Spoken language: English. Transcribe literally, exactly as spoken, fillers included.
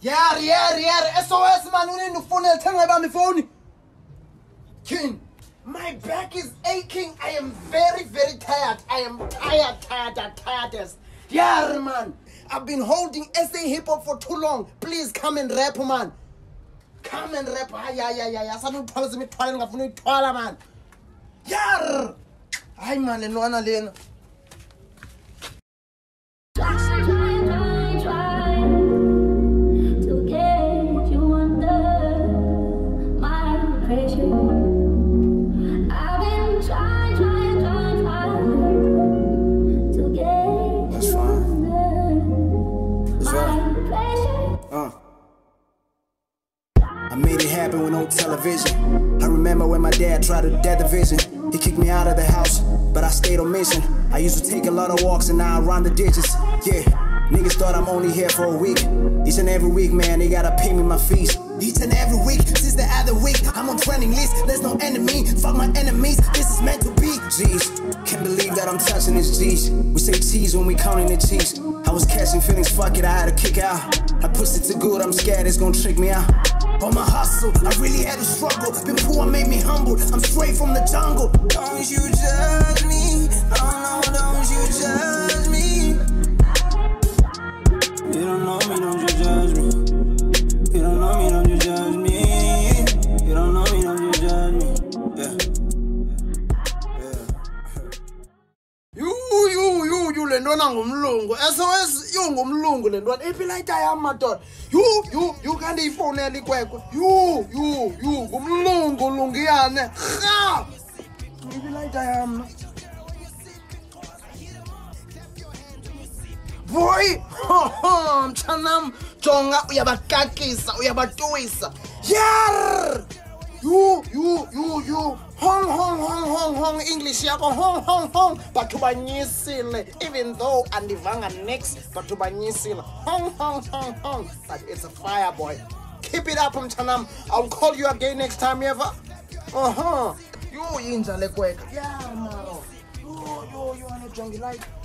Yeah, yeah, yeah. S O S man, we need to phone. Tell me about my phone. King, my back is aching. I am very, very tired. I am tired, tired, tired, tiredest. Yeah, man. I've been holding S A hip hop for too long. Please come and rap, man. Come and rap. Ah, yeah, yeah, yeah, yeah. Someone tells me twirling. I'm going to twirl, man. Yeah. Hi, man. And one alien. I made it happen with no television. I remember when my dad tried to dead the vision. He kicked me out of the house, but I stayed on mission. I used to take a lot of walks and now I run the ditches. Yeah, niggas thought I'm only here for a week. Each and every week, man, they gotta pay me my fees. Each and every week, since the other week, I'm on trending list. There's no enemy, fuck my enemies. This is meant to be. Jeez, can't believe that I'm touching this G's. We say cheese when we counting the cheese. I was catching feelings, fuck it, I had to kick out. I pushed it too good, I'm scared it's gonna trick me out. On my hustle, I really had to struggle. Been poor, made me humble. I'm straight from the jungle. Don't you judge me. Oh no, don't you judge me. You don't know me, don't you judge me. You don't know me, don't you judge me. You don't know me, don't you judge me. Yeah. You, you, you, you, lendwana ngumlungu. S O S, you ngumlungu lendwana. If you like I am my daughter. You, you, you can't even phone any kwekwe. You, you, you, ngumlungu lungiyane. Ha! If you like I am. Boy, ha ha, mchanam, jonga uyabakakisa, uyabatuisa. Yar! You, you, you, you. Hong, hong, hong, hong, hong, English yako, hong, hong, hong, batubanyisile. Even though andivanga next, batubanyisile. Hong, hong, hong, hong. But it's a fire, boy. Keep it up, mchanam. I'll call you again next time, ever. Uh-huh. You inja lekweka. Yeah, maro. You, you, you want a jungle like.